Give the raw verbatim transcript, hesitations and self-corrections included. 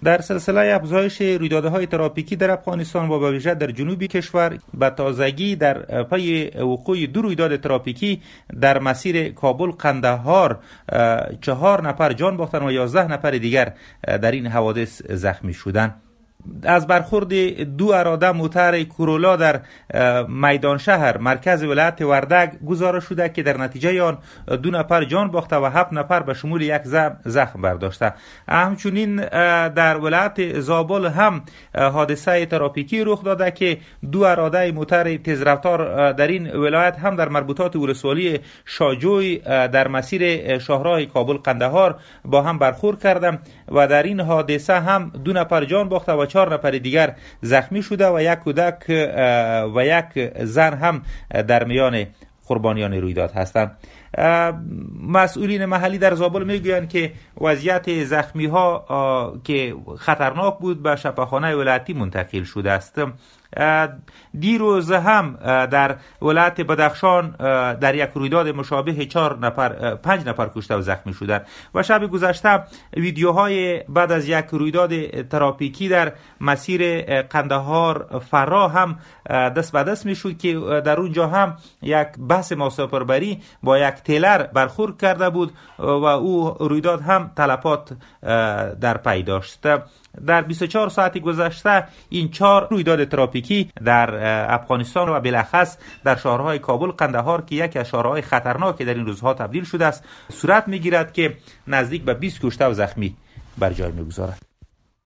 در سلسله افزایش رویدادهای ترافیکی در افغانستان و به ویژه در جنوب کشور به تازگی در پی وقوع دو رویداد ترافیکی در مسیر کابل قندهار چهار نفر جان باختند و یازده نفر دیگر در این حوادث زخمی شدند. از برخورد دو اراده موتر کورولا در میدان شهر مرکز ولایت وردگ گزارش شده که در نتیجه آن دو نفر جان باخته و هفت نفر به شمول یک زن زخم برداشته. همچنین در ولایت زابل هم حادثه ترافیکی رخ داده که دو اراده موتر تیزرفتار در این ولایت هم در مربوطات ولسوالی شاجوی در مسیر شاهراه کابل قندهار با هم برخورد کردند و در این حادثه هم دو نفر جان باخته و چهار نفر دیگر زخمی شده و یک کودک و یک زن هم در میان قربانیان رویداد هستند. مسئولین محلی در زابل میگویند که وضعیت زخمی ها که خطرناک بود به شفاخانه ولایتی منتقل شده است. دیروز هم در ولایت بدخشان در یک رویداد مشابه چهار نفر پنج نفر کشته و زخمی شدند و شب گذشته ویدیوهای بعد از یک رویداد ترافیکی در مسیر قندهار فرا هم دست به دست میشد که در اونجا هم یک بس مسافربری با یک تیلر برخورد کرده بود و او رویداد هم تلفات در پی داشت. در بیست و چهار ساعت گذشته این چهار رویداد ترافیکی در افغانستان و بالاخص در شهرهای کابل قندهار که یکی از شهرهای خطرناک در این روزها تبدیل شده است صورت میگیرد که نزدیک به بیست کشته و زخمی بر جای میگذارد.